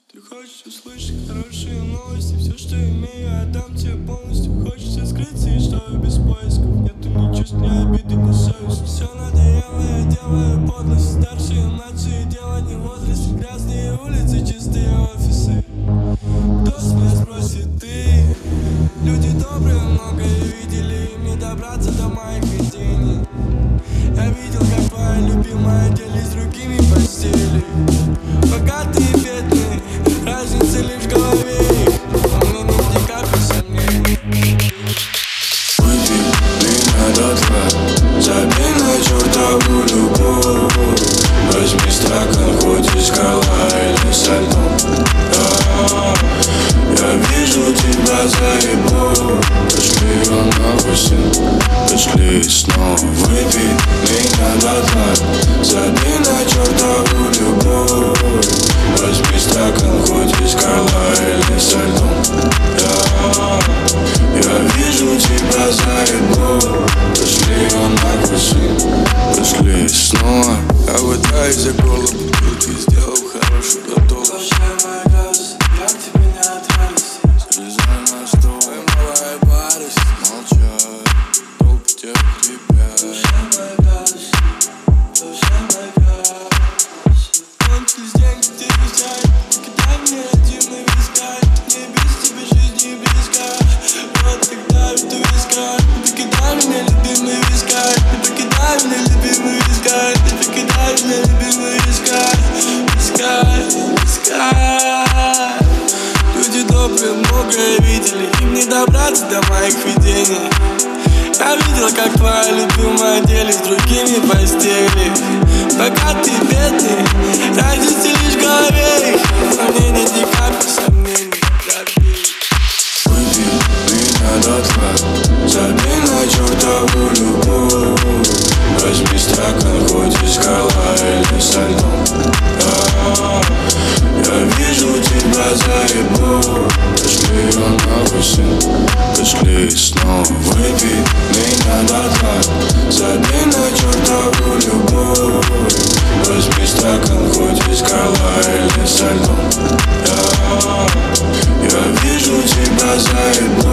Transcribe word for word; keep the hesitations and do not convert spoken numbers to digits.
Ты хочешь услышать хорошие новости, все, что имею, отдам тебе полностью. Хочется скрыться и что без поисков. Нету ни чувств, ни обиды, ни совести. Все надоело, я делаю подлость. Старшие, младшие, дело не в возрасте. Грязные улицы, чистые офисы. Кто с меня спросит, ты? Люди добрые, многое видели, им не добраться до моих видений. Я видел, как твоя любимая делись с другими постели. Богатые и бедные, разница лишь в голове их. Но мне нет ни капли сомнений. Выпей меня дотла, забей на чертову любовь. Возьми стакан, хоть и скала или со льдом. Я вижу тебя заебу. Пошли он нахуй, сын, пошли снова. Выпей меня дотла, забей на чертову любовь. Возьми стакан, хоть и скала или со льдом. Я, я вижу тебя заебу. Пошли он нахуй, сын, пошли снова. Я выдаю за голову бутылки, сделал хороший глоток. Слушай мой газ, я к тебе не отвалюсь. Залезай на стол, и малая барис молчат, толпы тех тебя. Слушай мой газ, слушай мой газ. Кончились деньги, ты вещай, кидай мне один на вискай. Не без тебя жизнь не близка. Вот тогда веду вискай. Не покидай меня, любимый вискай. Не покидай меня, любимый вискай. Не покидай меня, любимый вискай. Вискай, вискай. Люди добрые, многое видели, им не добраться до моих видений. Я видел, как твоя любимая делись с другими постели. Богатые, бедные, разница лишь в голове их. Но мне нет ни капли сомнений. Выпей меня дотла, забей на чертову любовь. Возьми стакан, хоть и скала или со льдом. Я, я вижу тебя заебу. Пошли он нахуй, сын, пошли снова. Выпей меня дотла, забей на чертову любовь. Возьми стакан, хоть и скала или со льдом. Я, я вижу тебя заебу.